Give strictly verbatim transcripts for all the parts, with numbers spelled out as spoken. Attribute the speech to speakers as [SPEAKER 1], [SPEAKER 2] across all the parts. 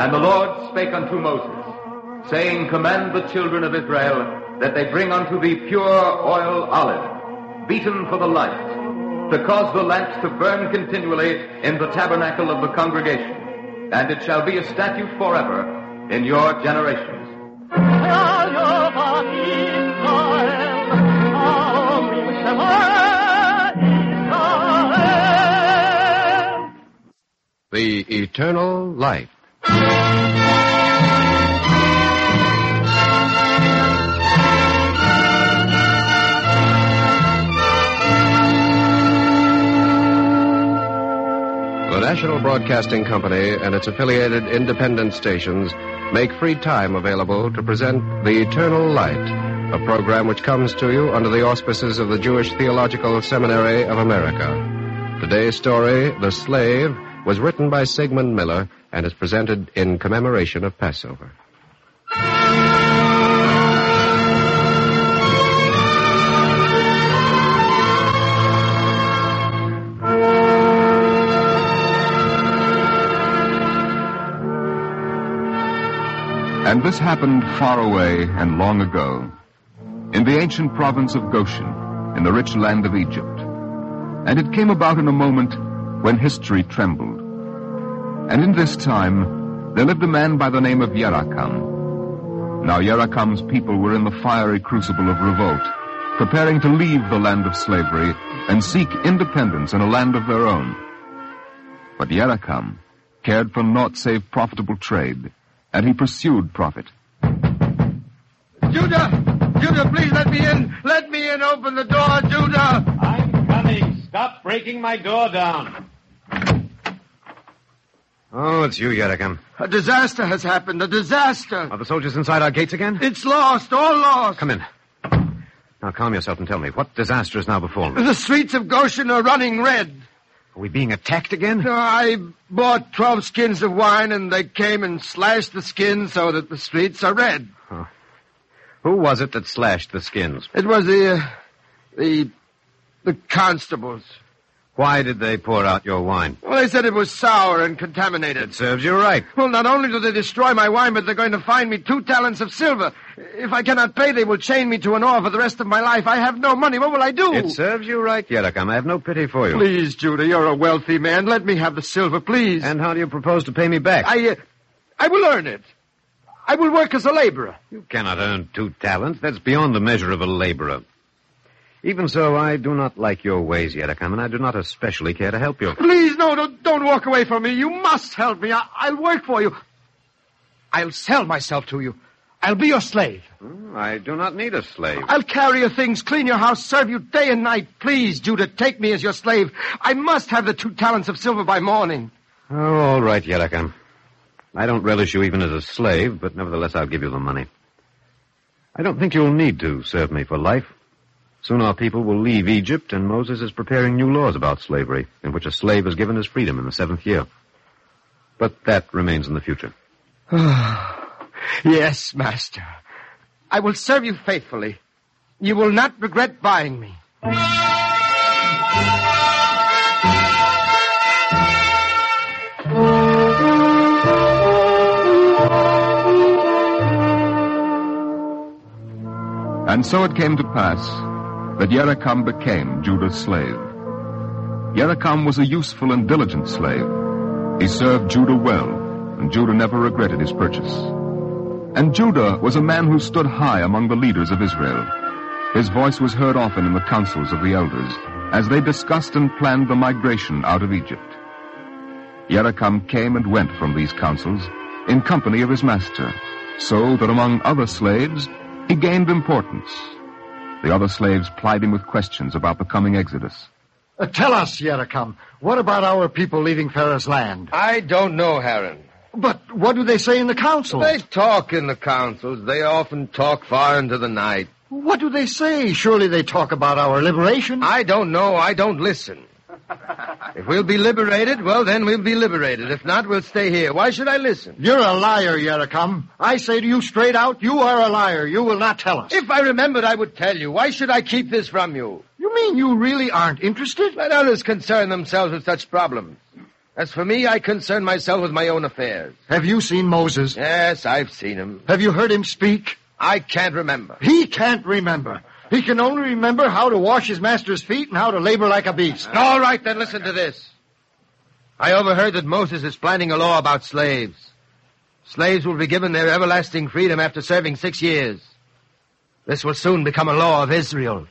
[SPEAKER 1] And the Lord spake unto Moses, saying, Command the children of Israel that they bring unto thee pure oil olive, beaten for the light, to cause the lamps to burn continually in the tabernacle of the congregation. And it shall be a statute forever in your generations.
[SPEAKER 2] The Eternal Light. The National Broadcasting Company and its affiliated independent stations make free time available to present The Eternal Light, a program which comes to you under the auspices of the Jewish Theological Seminary of America. Today's story, The Slave, was written by Sigmund Miller and is presented in commemoration of Passover.
[SPEAKER 3] And this happened far away and long ago, in the ancient province of Goshen, in the rich land of Egypt. And it came about in a moment when history trembled. And in this time, there lived a man by the name of Yerakam. Now Yerakam's people were in the fiery crucible of revolt, preparing to leave the land of slavery and seek independence in a land of their own. But Yerakam cared for naught save profitable trade, and he pursued profit.
[SPEAKER 4] Judah! Judah, please let me in! Let me in! Open the door, Judah!
[SPEAKER 5] I'm coming. Stop breaking my door down.
[SPEAKER 2] Oh, it's you, Yerakam.
[SPEAKER 4] A disaster has happened. A disaster.
[SPEAKER 2] Are the soldiers inside our gates again?
[SPEAKER 4] It's lost. All lost.
[SPEAKER 2] Come in. Now calm yourself and tell me, what disaster has now befallen?
[SPEAKER 4] The streets of Goshen are running red.
[SPEAKER 2] Are we being attacked again?
[SPEAKER 4] No, I bought twelve skins of wine, and they came and slashed the skins so that the streets are red.
[SPEAKER 2] Oh. Who was it that slashed the skins?
[SPEAKER 4] It was the, uh, the, the constables.
[SPEAKER 2] Why did they pour out your wine?
[SPEAKER 4] Well, they said it was sour and contaminated.
[SPEAKER 2] It serves you right.
[SPEAKER 4] Well, not only do they destroy my wine, but they're going to fine me two talents of silver. If I cannot pay, they will chain me to an oar for the rest of my life. I have no money. What will I do?
[SPEAKER 2] It serves you right, Yerakam. I have no pity for you.
[SPEAKER 4] Please, Judah, you're a wealthy man. Let me have the silver, please.
[SPEAKER 2] And how do you propose to pay me back?
[SPEAKER 4] I, uh, I will earn it. I will work as a laborer.
[SPEAKER 2] You cannot earn two talents. That's beyond the measure of a laborer. Even so, I do not like your ways, Yerakam, and I do not especially care to help you.
[SPEAKER 4] Please, no, don't, don't walk away from me. You must help me. I, I'll work for you. I'll sell myself to you. I'll be your slave.
[SPEAKER 2] Oh, I do not need a slave.
[SPEAKER 4] I'll carry your things, clean your house, serve you day and night. Please, Judah, take me as your slave. I must have the two talents of silver by morning.
[SPEAKER 2] Oh, all right, Yerakam. I don't relish you even as a slave, but nevertheless I'll give you the money. I don't think you'll need to serve me for life. Soon our people will leave Egypt, and Moses is preparing new laws about slavery, in which a slave is given his freedom in the seventh year. But that remains in the future.
[SPEAKER 4] Yes, master. I will serve you faithfully. You will not regret buying me.
[SPEAKER 3] And so it came to pass that Yerakam became Judah's slave. Yerakam was a useful and diligent slave. He served Judah well, and Judah never regretted his purchase. And Judah was a man who stood high among the leaders of Israel. His voice was heard often in the councils of the elders, as they discussed and planned the migration out of Egypt. Yerakam came and went from these councils in company of his master, so that among other slaves he gained importance. The other slaves plied him with questions about the coming exodus.
[SPEAKER 6] Uh, tell us, Yerakam, what about our people leaving Pharaoh's land?
[SPEAKER 7] I don't know, Haran.
[SPEAKER 6] But what do they say in the council?
[SPEAKER 7] They talk in the councils. They often talk far into the night.
[SPEAKER 6] What do they say? Surely they talk about our liberation.
[SPEAKER 7] I don't know. I don't listen. If we'll be liberated, well, then we'll be liberated. If not, we'll stay here. Why should I listen?
[SPEAKER 6] You're a liar, Yerakam. I say to you straight out, you are a liar. You will not tell us.
[SPEAKER 7] If I remembered, I would tell you. Why should I keep this from you?
[SPEAKER 6] You mean you really aren't interested?
[SPEAKER 7] Let others concern themselves with such problems. As for me, I concern myself with my own affairs.
[SPEAKER 6] Have you seen Moses?
[SPEAKER 7] Yes, I've seen him.
[SPEAKER 6] Have you heard him speak?
[SPEAKER 7] I can't remember.
[SPEAKER 6] He can't remember. He can only remember how to wash his master's feet and how to labor like a beast.
[SPEAKER 7] All right, then listen to this. I overheard that Moses is planning a law about slaves. Slaves will be given their everlasting freedom after serving six years. This will soon become a law of Israel.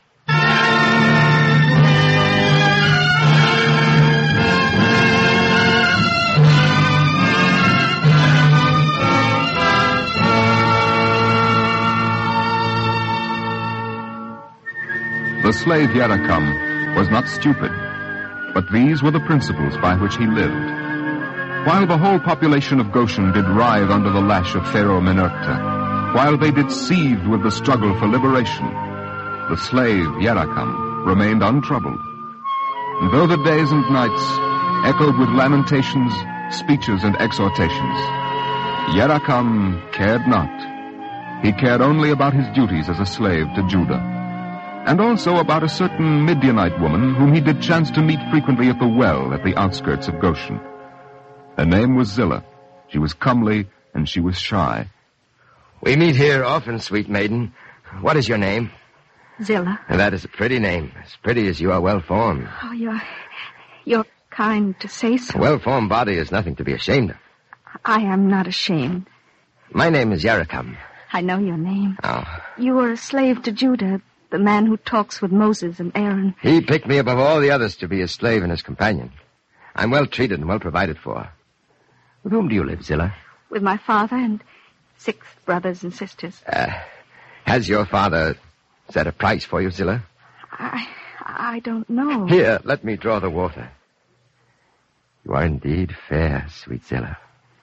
[SPEAKER 3] The slave Yerakam was not stupid, but these were the principles by which he lived. While the whole population of Goshen did writhe under the lash of Pharaoh Meneptah, while they did seethe with the struggle for liberation, the slave Yerakam remained untroubled. And though the days and nights echoed with lamentations, speeches, and exhortations, Yerakam cared not. He cared only about his duties as a slave to Judah, and also about a certain Midianite woman whom he did chance to meet frequently at the well at the outskirts of Goshen. Her name was Zillah. She was comely, and she was shy.
[SPEAKER 7] We meet here often, sweet maiden. What is your name?
[SPEAKER 8] Zillah.
[SPEAKER 7] That is a pretty name, as pretty as you are well-formed.
[SPEAKER 8] Oh, you're... you're kind to say so.
[SPEAKER 7] A well-formed body is nothing to be ashamed of.
[SPEAKER 8] I am not ashamed.
[SPEAKER 7] My name is Yerakam.
[SPEAKER 8] I know your name.
[SPEAKER 7] Oh.
[SPEAKER 8] You were a slave to Judah, the man who talks with Moses and Aaron.
[SPEAKER 7] He picked me above all the others to be his slave and his companion. I'm well treated and well provided for. With whom do you live, Zillah?
[SPEAKER 8] With my father and six brothers and sisters.
[SPEAKER 7] Uh, has your father set a price for you, Zillah?
[SPEAKER 8] I... I don't know.
[SPEAKER 7] Here, let me draw the water. You are indeed fair, sweet Zillah.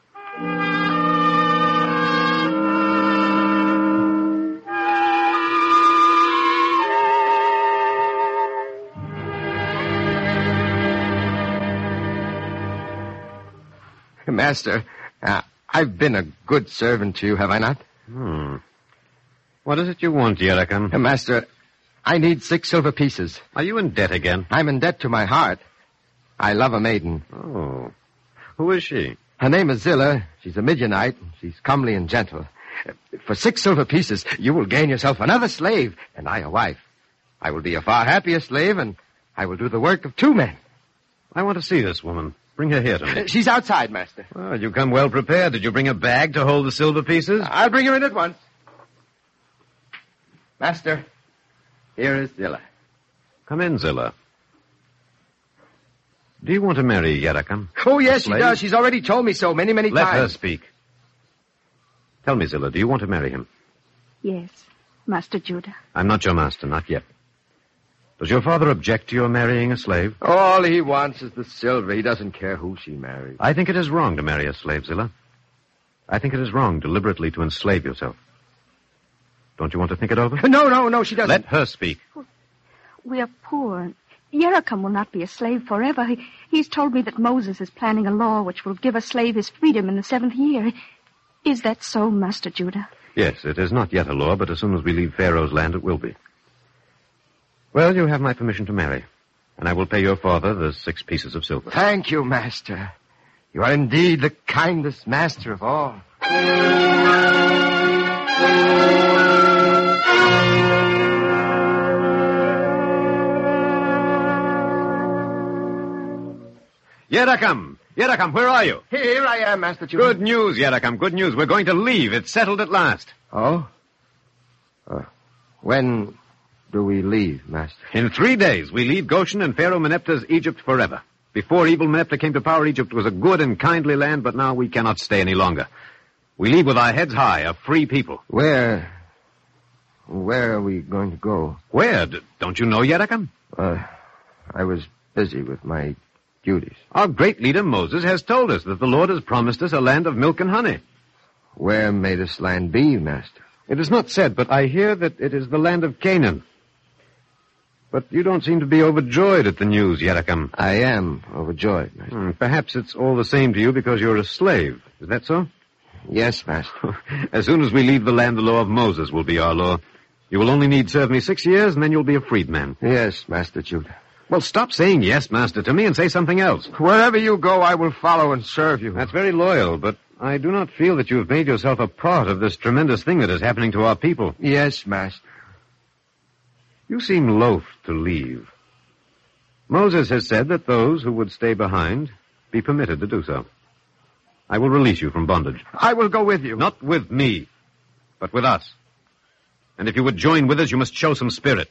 [SPEAKER 7] Master, uh, I've been a good servant to you, have I not?
[SPEAKER 5] Hmm. What is it you want, Yerakam?
[SPEAKER 7] Uh, Master, I need six silver pieces.
[SPEAKER 5] Are you in debt again?
[SPEAKER 7] I'm in debt to my heart. I love a maiden.
[SPEAKER 5] Oh. Who is she?
[SPEAKER 7] Her name is Zillah. She's a Midianite. She's comely and gentle. Uh, For six silver pieces, you will gain yourself another slave, and I a wife. I will be a far happier slave, and I will do the work of two men.
[SPEAKER 5] I want to see this woman. Bring her here to me.
[SPEAKER 7] Uh, She's outside, Master.
[SPEAKER 5] Well, you come well prepared. Did you bring a bag to hold the silver pieces?
[SPEAKER 7] I'll bring her in at once. Master, here is Zillah.
[SPEAKER 5] Come in, Zillah. Do you want to marry Yerakam?
[SPEAKER 7] Oh, yes, she
[SPEAKER 5] slave?
[SPEAKER 7] does. She's already told me so many, many
[SPEAKER 5] Let
[SPEAKER 7] times.
[SPEAKER 5] her speak. Tell me, Zillah, do you want to marry him?
[SPEAKER 8] Yes, Master Judah.
[SPEAKER 5] I'm not your master, not yet. Does your father object to your marrying a slave?
[SPEAKER 7] All he wants is the silver. He doesn't care who she marries.
[SPEAKER 5] I think it is wrong to marry a slave, Zillah. I think it is wrong deliberately to enslave yourself. Don't you want to think it over?
[SPEAKER 7] No, no, no, she doesn't.
[SPEAKER 5] Let her speak.
[SPEAKER 8] We are poor. Yerakam will not be a slave forever. He, he's told me that Moses is planning a law which will give a slave his freedom in the seventh year. Is that so, Master Judah?
[SPEAKER 5] Yes, it is not yet a law, but as soon as we leave Pharaoh's land, it will be. Well, you have my permission to marry, and I will pay your father the six pieces of silver.
[SPEAKER 7] Thank you, Master. You are indeed the kindest master of all.
[SPEAKER 5] Yerakam! Yerakam, where are you?
[SPEAKER 7] Here I am, Master Judah.
[SPEAKER 5] Good news, Yerakam, good news. We're going to leave. It's settled at last.
[SPEAKER 7] Oh? Uh, when do we leave, Master?
[SPEAKER 5] In three days, we leave Goshen and Pharaoh Meneptah's Egypt forever. Before evil Meneptah came to power, Egypt was a good and kindly land, but now we cannot stay any longer. We leave with our heads high, a free people.
[SPEAKER 7] Where... Where are we going to go?
[SPEAKER 5] Where? D- don't you know, Yerakam?
[SPEAKER 7] Uh, I was busy with my duties.
[SPEAKER 5] Our great leader, Moses, has told us that the Lord has promised us a land of milk and honey.
[SPEAKER 7] Where may this land be, Master?
[SPEAKER 5] It is not said, but I hear that it is the land of Canaan. But you don't seem to be overjoyed at the news, Yerakam.
[SPEAKER 7] I am overjoyed, Master.
[SPEAKER 5] Hmm, perhaps it's all the same to you because you're a slave. Is that so?
[SPEAKER 7] Yes, Master.
[SPEAKER 5] As soon as we leave the land, the law of Moses will be our law. You will only need serve me six years, and then you'll be a freedman.
[SPEAKER 7] Yes, Master Judah.
[SPEAKER 5] Well, stop saying yes, Master, to me and say something else.
[SPEAKER 4] Wherever you go, I will follow and serve you.
[SPEAKER 5] That's very loyal, but I do not feel that you have made yourself a part of this tremendous thing that is happening to our people.
[SPEAKER 4] Yes, Master.
[SPEAKER 5] You seem loath to leave. Moses has said that those who would stay behind be permitted to do so. I will release you from bondage.
[SPEAKER 4] I will go with you.
[SPEAKER 5] Not with me, but with us. And if you would join with us, you must show some spirit.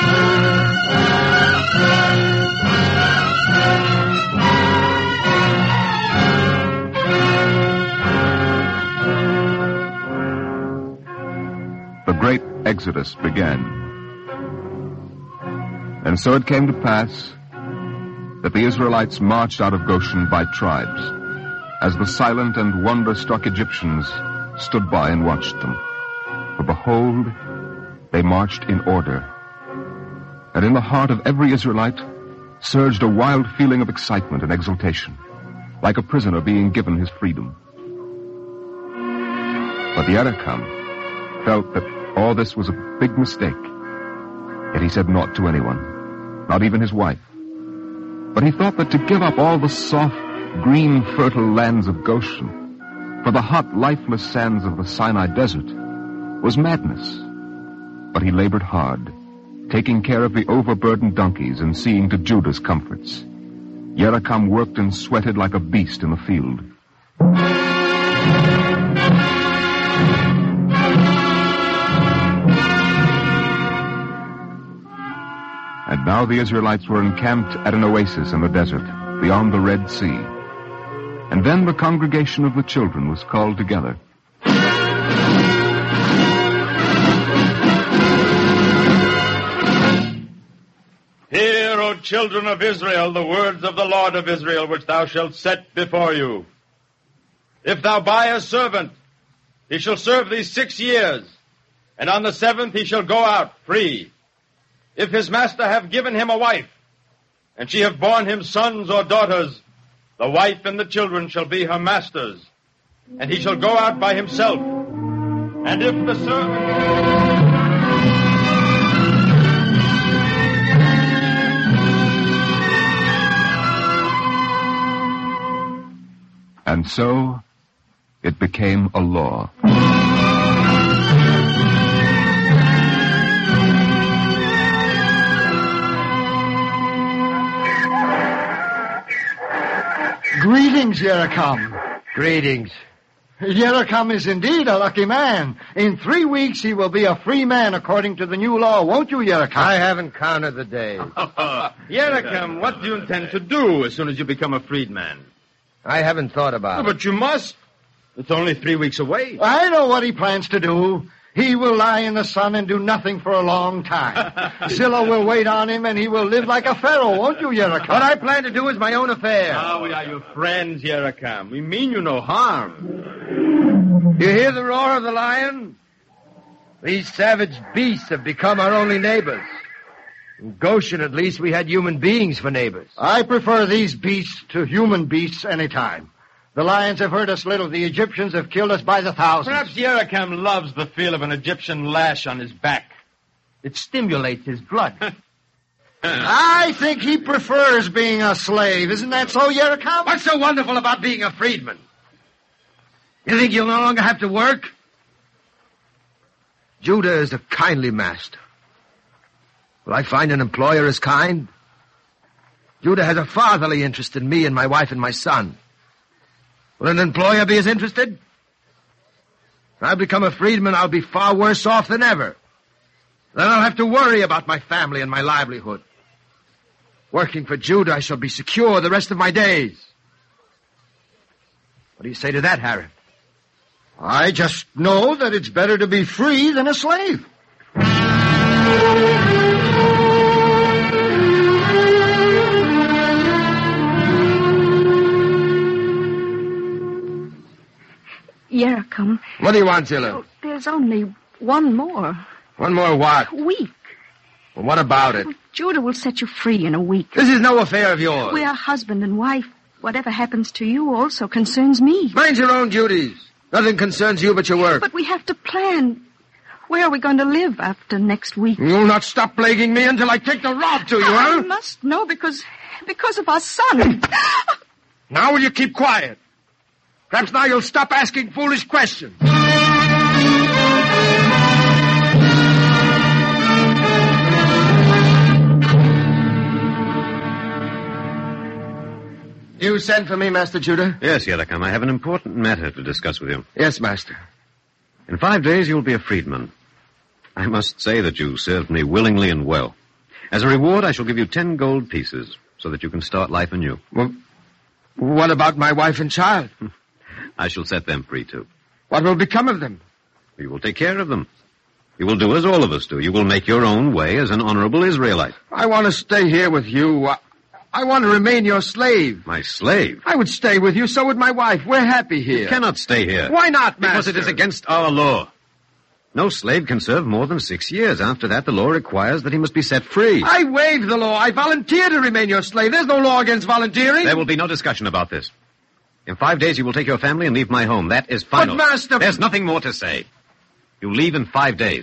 [SPEAKER 3] The great exodus began. And so it came to pass that the Israelites marched out of Goshen by tribes, as the silent and wonder-struck Egyptians stood by and watched them. For behold, they marched in order. And in the heart of every Israelite surged a wild feeling of excitement and exultation, like a prisoner being given his freedom. But the Yerakam felt that all this was a big mistake. Yet he said naught to anyone, not even his wife. But he thought that to give up all the soft, green, fertile lands of Goshen for the hot, lifeless sands of the Sinai desert was madness. But he labored hard, taking care of the overburdened donkeys and seeing to Judah's comforts. Yerakam worked and sweated like a beast in the field. And now the Israelites were encamped at an oasis in the desert, beyond the Red Sea. And then the congregation of the children was called together.
[SPEAKER 9] Hear, O children of Israel, the words of the Lord of Israel, which thou shalt set before you. If thou buy a servant, he shall serve thee six years, and on the seventh he shall go out free. If his master have given him a wife, and she have borne him sons or daughters, the wife and the children shall be her master's, and he shall go out by himself. And if the servant...
[SPEAKER 3] And so it became a law.
[SPEAKER 6] Greetings, Yerakam.
[SPEAKER 7] Greetings.
[SPEAKER 6] Yerakam is indeed a lucky man. In three weeks he will be a free man according to the new law, won't you, Yerakam?
[SPEAKER 7] I haven't counted the days.
[SPEAKER 9] Yerakam, what do you intend to do as soon as you become a freedman?
[SPEAKER 7] I haven't thought about
[SPEAKER 9] Oh,
[SPEAKER 7] it.
[SPEAKER 9] but you must. It's only three weeks away.
[SPEAKER 6] I know what he plans to do. He will lie in the sun and do nothing for a long time. Zillah will wait on him, and he will live like a pharaoh, won't you, Yerakam?
[SPEAKER 7] What I plan to do is my own affair.
[SPEAKER 9] Ah, we are your friends, Yerakam. We mean you no harm.
[SPEAKER 7] You hear the roar of the lion? These savage beasts have become our only neighbors. In Goshen, at least, we had human beings for neighbors.
[SPEAKER 6] I prefer these beasts to human beasts any time. The lions have hurt us little. The Egyptians have killed us by the thousands.
[SPEAKER 9] Perhaps Yerakam loves the feel of an Egyptian lash on his back.
[SPEAKER 7] It stimulates his blood.
[SPEAKER 6] I think he prefers being a slave. Isn't that so, Yerakam?
[SPEAKER 7] What's so wonderful about being a freedman? You think you'll no longer have to work? Judah is a kindly master. Will I find an employer as kind? Judah has a fatherly interest in me and my wife and my son. Will an employer be as interested? When I become a freedman, I'll be far worse off than ever. Then I'll have to worry about my family and my livelihood. Working for Judah, I shall be secure the rest of my days. What do you say to that, Harry?
[SPEAKER 6] I just know that it's better to be free than a slave.
[SPEAKER 8] Yerakam.
[SPEAKER 7] What do you want, Zillah?
[SPEAKER 8] Oh, there's only one more
[SPEAKER 7] One more what?
[SPEAKER 8] week.
[SPEAKER 7] Well, what about it?
[SPEAKER 8] Judah will set you free in a week.
[SPEAKER 7] This is no affair of yours.
[SPEAKER 8] We are husband and wife. Whatever happens to you also concerns me.
[SPEAKER 7] Mind your own duties. Nothing concerns you but your work.
[SPEAKER 8] But we have to plan. Where are we going to live after next week?
[SPEAKER 4] You'll not stop plaguing me until I take the rod to you,
[SPEAKER 8] I
[SPEAKER 4] huh?
[SPEAKER 8] must know because, because of our son.
[SPEAKER 4] Now will you keep quiet? Perhaps now you'll stop asking foolish questions. You sent for me, Master Judah?
[SPEAKER 5] Yes, Yeracum, I have an important matter to discuss with you.
[SPEAKER 4] Yes, Master.
[SPEAKER 5] In five days, you'll be a freedman. I must say that you served me willingly and well. As a reward, I shall give you ten gold pieces so that you can start life anew.
[SPEAKER 4] Well, what about my wife and child?
[SPEAKER 5] I shall set them free, too.
[SPEAKER 4] What will become of them?
[SPEAKER 5] You will take care of them. You will do as all of us do. You will make your own way as an honorable Israelite.
[SPEAKER 4] I want to stay here with you. I, I want to remain your slave.
[SPEAKER 5] My slave?
[SPEAKER 4] I would stay with you. So would my wife. We're happy here.
[SPEAKER 5] You cannot stay here.
[SPEAKER 4] Why not, Master?
[SPEAKER 5] Because it is against our law. No slave can serve more than six years. After that, the law requires that he must be set free.
[SPEAKER 4] I waive the law. I volunteer to remain your slave. There's no law against volunteering.
[SPEAKER 5] There will be no discussion about this. In five days, you will take your family and leave my home. That is final.
[SPEAKER 4] But, Master...
[SPEAKER 5] There's nothing more to say. You leave in five days.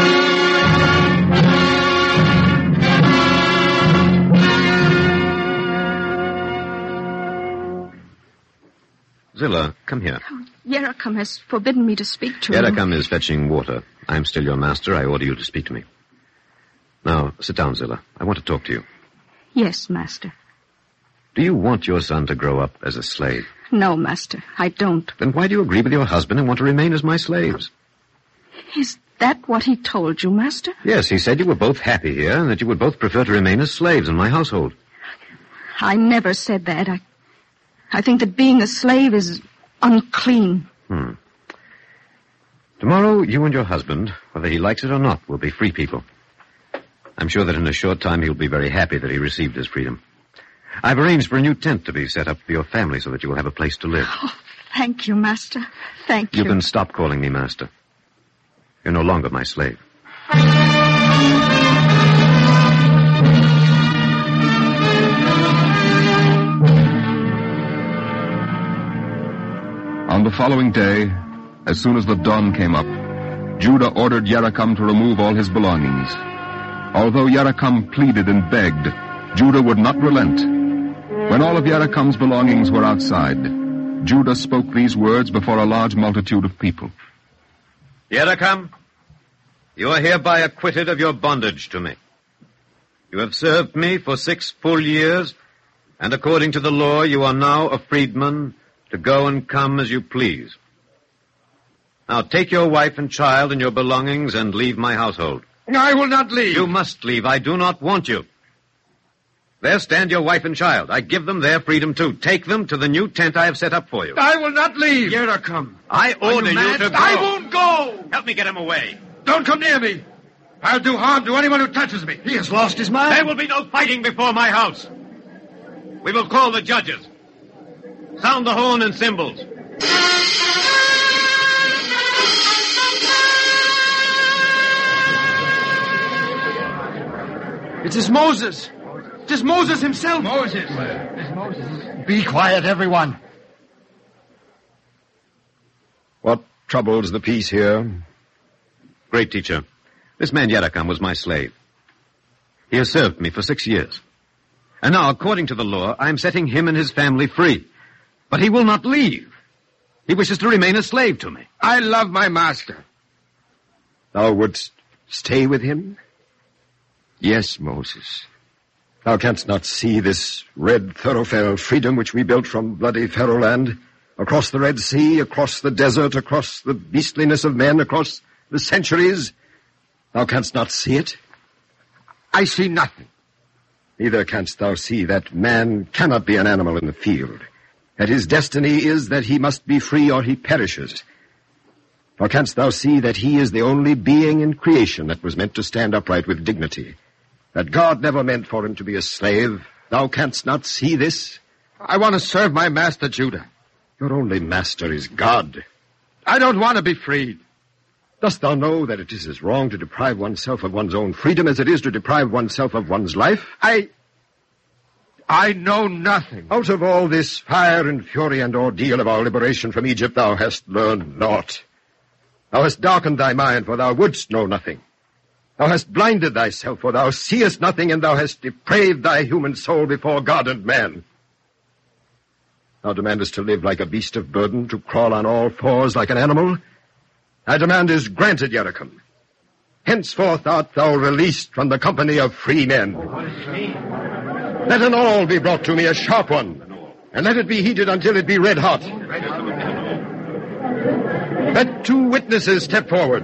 [SPEAKER 5] Zillah, come here.
[SPEAKER 8] Oh, Yeracum has forbidden me to speak to you.
[SPEAKER 5] Yeracum is fetching water. I'm still your master. I order you to speak to me. Now, sit down, Zillah. I want to talk to you.
[SPEAKER 8] Yes, Master.
[SPEAKER 5] Do you want your son to grow up as a slave?
[SPEAKER 8] No, Master, I don't.
[SPEAKER 5] Then why do you agree with your husband and want to remain as my slaves?
[SPEAKER 8] Is that what he told you, Master?
[SPEAKER 5] Yes, he said you were both happy here and that you would both prefer to remain as slaves in my household.
[SPEAKER 8] I never said that. I, I think that being a slave is unclean.
[SPEAKER 5] Hmm. Tomorrow, you and your husband, whether he likes it or not, will be free people. I'm sure that in a short time he'll be very happy that he received his freedom. I've arranged for a new tent to be set up for your family so that you will have a place to live.
[SPEAKER 8] Oh, thank you, Master. Thank you.
[SPEAKER 5] You can stop calling me Master. You're no longer my slave.
[SPEAKER 3] On the following day, as soon as the dawn came up, Judah ordered Yeracum to remove all his belongings. Although Yeracum pleaded and begged, Judah would not relent. When all of Yeracum's belongings were outside, Judah spoke these words before a large multitude of people.
[SPEAKER 5] Yeracum, you are hereby acquitted of your bondage to me. You have served me for six full years, and according to the law, you are now a freedman to go and come as you please. Now take your wife and child and your belongings and leave my household.
[SPEAKER 4] I will not leave.
[SPEAKER 5] You must leave. I do not want you. There stand your wife and child. I give them their freedom, too. Take them to the new tent I have set up for you.
[SPEAKER 4] I will not leave.
[SPEAKER 7] Yeracum.
[SPEAKER 5] I order you,
[SPEAKER 7] you
[SPEAKER 5] to go.
[SPEAKER 4] I won't go.
[SPEAKER 5] Help me get him away.
[SPEAKER 4] Don't come near me. I'll do harm to anyone who touches me.
[SPEAKER 6] He has lost his mind.
[SPEAKER 5] There will be no fighting before my house. We will call the judges. Sound the horn and cymbals.
[SPEAKER 4] It is Moses. It is Moses himself.
[SPEAKER 7] Moses. It's Moses.
[SPEAKER 6] Be quiet, everyone.
[SPEAKER 2] What troubles the peace here?
[SPEAKER 5] Great teacher, this man Yeracum was my slave. He has served me for six years. And now, according to the law, I am setting him and his family free. But he will not leave. He wishes to remain a slave to me.
[SPEAKER 4] I love my master.
[SPEAKER 2] Thou wouldst stay with him?
[SPEAKER 4] Yes, Moses.
[SPEAKER 2] Thou canst not see this red thoroughfare of freedom which we built from bloody Pharaoh land, across the Red Sea, across the desert, across the beastliness of men, across the centuries. Thou canst not see it?
[SPEAKER 4] I see nothing.
[SPEAKER 2] Neither canst thou see that man cannot be an animal in the field, that his destiny is that he must be free or he perishes. Nor canst thou see that he is the only being in creation that was meant to stand upright with dignity, that God never meant for him to be a slave. Thou canst not see this?
[SPEAKER 4] I want to serve my master, Judah.
[SPEAKER 2] Your only master is God.
[SPEAKER 4] I don't want to be freed.
[SPEAKER 2] Dost thou know that it is as wrong to deprive oneself of one's own freedom as it is to deprive oneself of one's life?
[SPEAKER 4] I... I know nothing.
[SPEAKER 2] Out of all this fire and fury and ordeal of our liberation from Egypt, thou hast learned naught.
[SPEAKER 4] Thou hast darkened thy mind, for thou wouldst know nothing. Thou hast blinded thyself, for thou seest nothing, and thou hast depraved thy human soul before God and man. Thou demandest to live like a beast of burden, to crawl on all fours like an animal. Thy demand is granted, Yericum. Henceforth art thou released from the company of free men. Let an awl be brought to me, a sharp one, and let it be heated until it be red hot. Let two witnesses step forward.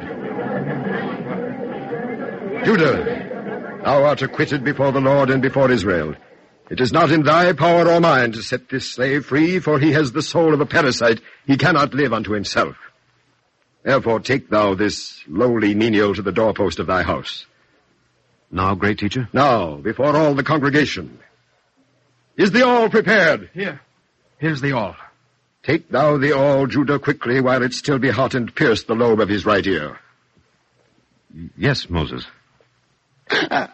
[SPEAKER 4] Judah, thou art acquitted before the Lord and before Israel. It is not in thy power or mine to set this slave free, for he has the soul of a parasite. He cannot live unto himself. Therefore take thou this lowly menial to the doorpost of thy house.
[SPEAKER 5] Now, great teacher?
[SPEAKER 4] Now, before all the congregation. Is the awl prepared?
[SPEAKER 7] Here. Here's the awl.
[SPEAKER 4] Take thou the awl, Judah, quickly, while it still be hot, and pierce the lobe of his right ear.
[SPEAKER 5] Yes, Moses. It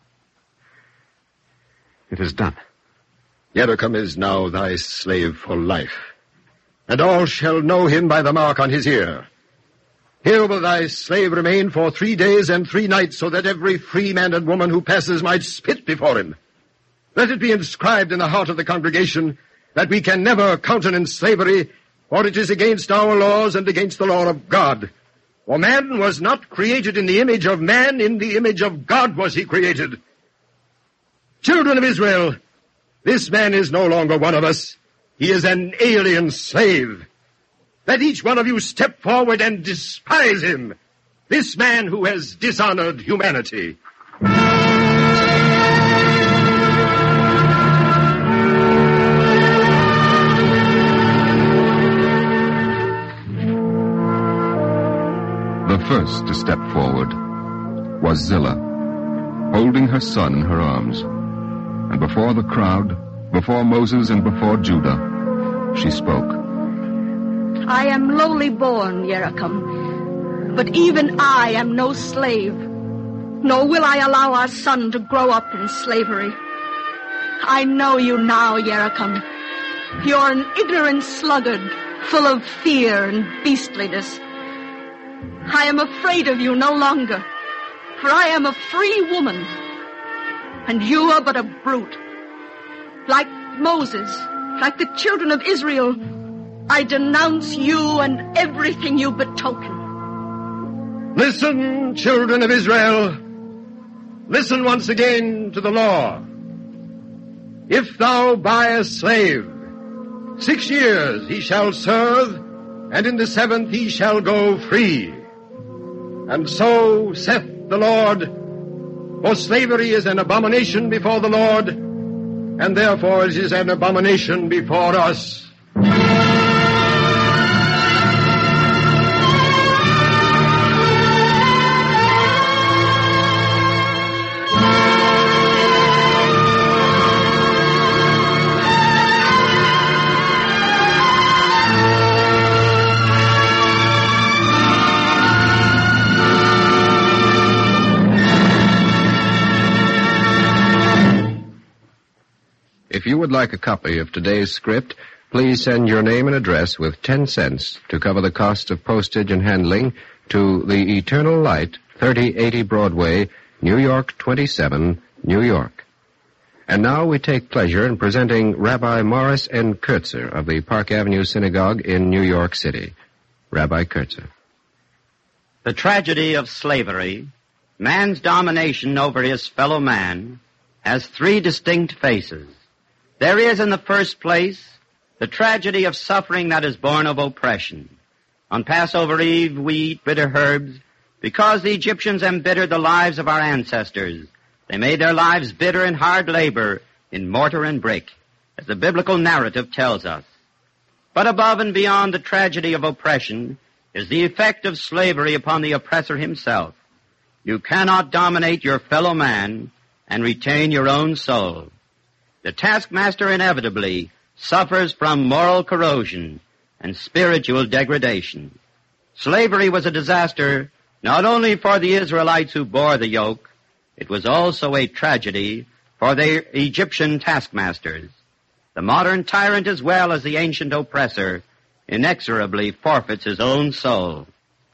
[SPEAKER 5] is done.
[SPEAKER 4] Yericum is now thy slave for life, and all shall know him by the mark on his ear. Here will thy slave remain for three days and three nights, so that every free man and woman who passes might spit before him. Let it be inscribed in the heart of the congregation that we can never countenance slavery, for it is against our laws and against the law of God. For man was not created in the image of man, in the image of God was he created. Children of Israel, this man is no longer one of us. He is an alien slave. Let each one of you step forward and despise him, this man who has dishonored humanity.
[SPEAKER 3] The first to step forward was Zillah, holding her son in her arms. And before the crowd, before Moses and before Judah, she spoke.
[SPEAKER 8] I am lowly born, Yericum, but even I am no slave, nor will I allow our son to grow up in slavery. I know you now, Yericum. You're an ignorant sluggard, full of fear and beastliness. I am afraid of you no longer, for I am a free woman, and you are but a brute. Like Moses, like the children of Israel, I denounce you and everything you betoken.
[SPEAKER 4] Listen, children of Israel. Listen once again to the law. If thou buy a slave, six years he shall serve, and in the seventh he shall go free. And so saith the Lord, for slavery is an abomination before the Lord, and therefore it is an abomination before us.
[SPEAKER 2] If you would like a copy of today's script, please send your name and address with ten cents to cover the cost of postage and handling to the Eternal Light, thirty eighty Broadway, New York twenty-seven, New York. And now we take pleasure in presenting Rabbi Morris N. Kurtzer of the Park Avenue Synagogue in New York City. Rabbi Kurtzer.
[SPEAKER 10] The tragedy of slavery, man's domination over his fellow man, has three distinct faces. There is, in the first place, the tragedy of suffering that is born of oppression. On Passover Eve, we eat bitter herbs because the Egyptians embittered the lives of our ancestors. They made their lives bitter in hard labor in mortar and brick, as the biblical narrative tells us. But above and beyond the tragedy of oppression is the effect of slavery upon the oppressor himself. You cannot dominate your fellow man and retain your own soul. The taskmaster inevitably suffers from moral corrosion and spiritual degradation. Slavery was a disaster not only for the Israelites who bore the yoke, it was also a tragedy for the Egyptian taskmasters. The modern tyrant as well as the ancient oppressor inexorably forfeits his own soul.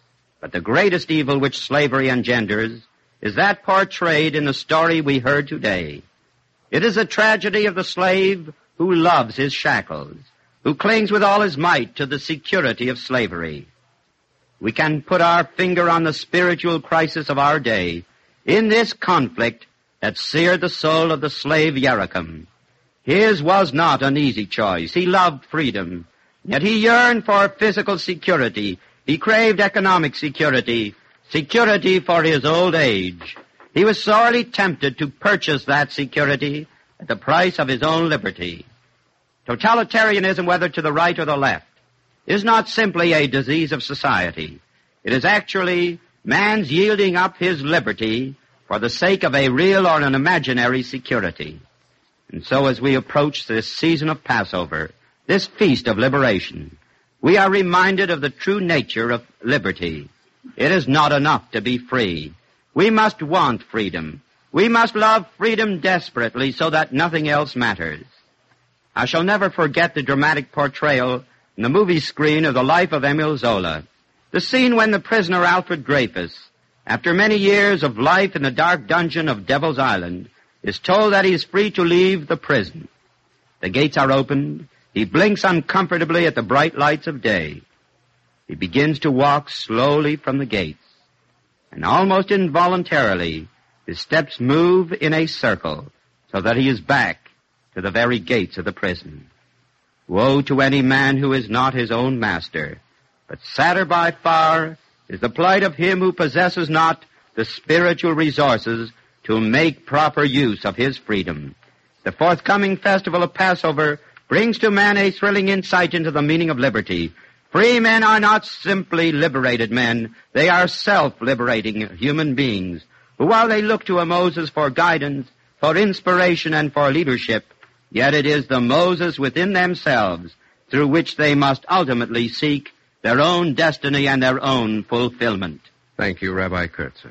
[SPEAKER 10] But the greatest evil which slavery engenders is that portrayed in the story we heard today. It is a tragedy of the slave who loves his shackles, who clings with all his might to the security of slavery. We can put our finger on the spiritual crisis of our day in this conflict that seared the soul of the slave Yeracum. His was not an easy choice. He loved freedom, yet he yearned for physical security. He craved economic security, security for his old age. He was sorely tempted to purchase that security at the price of his own liberty. Totalitarianism, whether to the right or the left, is not simply a disease of society. It is actually man's yielding up his liberty for the sake of a real or an imaginary security. And so as we approach this season of Passover, this feast of liberation, we are reminded of the true nature of liberty. It is not enough to be free. We must want freedom. We must love freedom desperately so that nothing else matters. I shall never forget the dramatic portrayal on the movie screen of the life of Emile Zola. The scene when the prisoner Alfred Dreyfus, after many years of life in the dark dungeon of Devil's Island, is told that he is free to leave the prison. The gates are opened. He blinks uncomfortably at the bright lights of day. He begins to walk slowly from the gates, and almost involuntarily his steps move in a circle so that he is back to the very gates of the prison. Woe to any man who is not his own master, but sadder by far is the plight of him who possesses not the spiritual resources to make proper use of his freedom. The forthcoming festival of Passover brings to man a thrilling insight into the meaning of liberty. Free men are not simply liberated men. They are self-liberating human beings who, while they look to a Moses for guidance, for inspiration, and for leadership, yet it is the Moses within themselves through which they must ultimately seek their own destiny and their own fulfillment.
[SPEAKER 2] Thank you, Rabbi Kurtzer.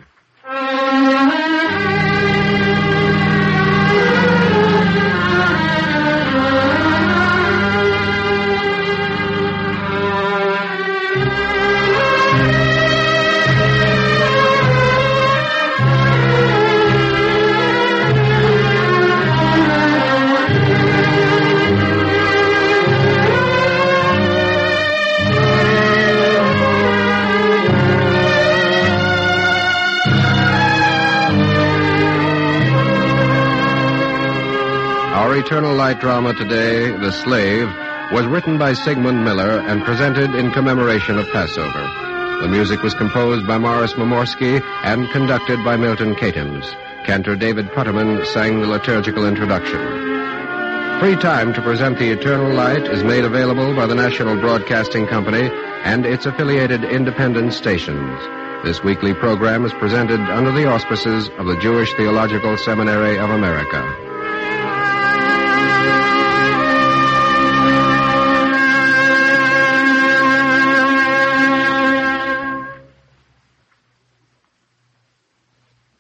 [SPEAKER 2] Our Eternal Light drama today, The Slave, was written by Sigmund Miller and presented in commemoration of Passover. The music was composed by Morris Momorsky and conducted by Milton Katims. Cantor David Putterman sang the liturgical introduction. Free time to present The Eternal Light is made available by the National Broadcasting Company and its affiliated independent stations. This weekly program is presented under the auspices of the Jewish Theological Seminary of America.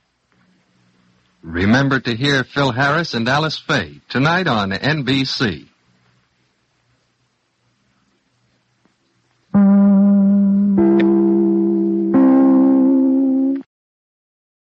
[SPEAKER 11] Remember to hear Phil Harris and Alice Faye tonight on N B C.